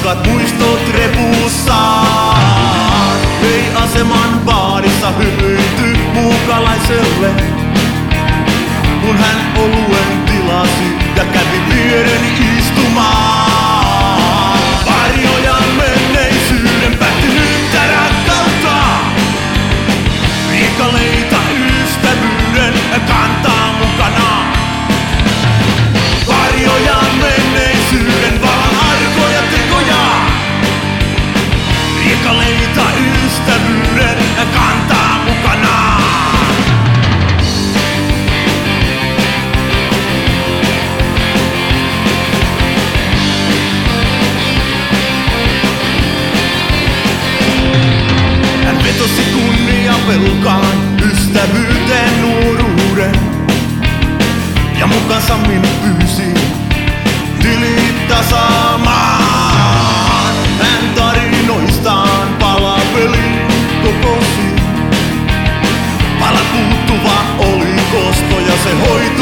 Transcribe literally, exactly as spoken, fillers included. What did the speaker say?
Raskaat muistot repussaan. Ei aseman baarissa hymyilty muukalaiselle, kun hän oluen tilasi ja kävi viereni istumaan. Varjoja menneisyyden päättynyttä rakkautta, riekaleita ystävyyden kantaa mukanaan. Varjoja menneisyyden vallan arkoja tekoja, riekaleita ystävyyden kantaa mukanaan. Hän vetosi kunnia velkaan, ystävyyteen nuoruuden, ja mukansa minut pyysi tilit tasaamaan. Hän tarinoistaan palapelin kokosi. Palat puuttuva oli kosto ja se hoiti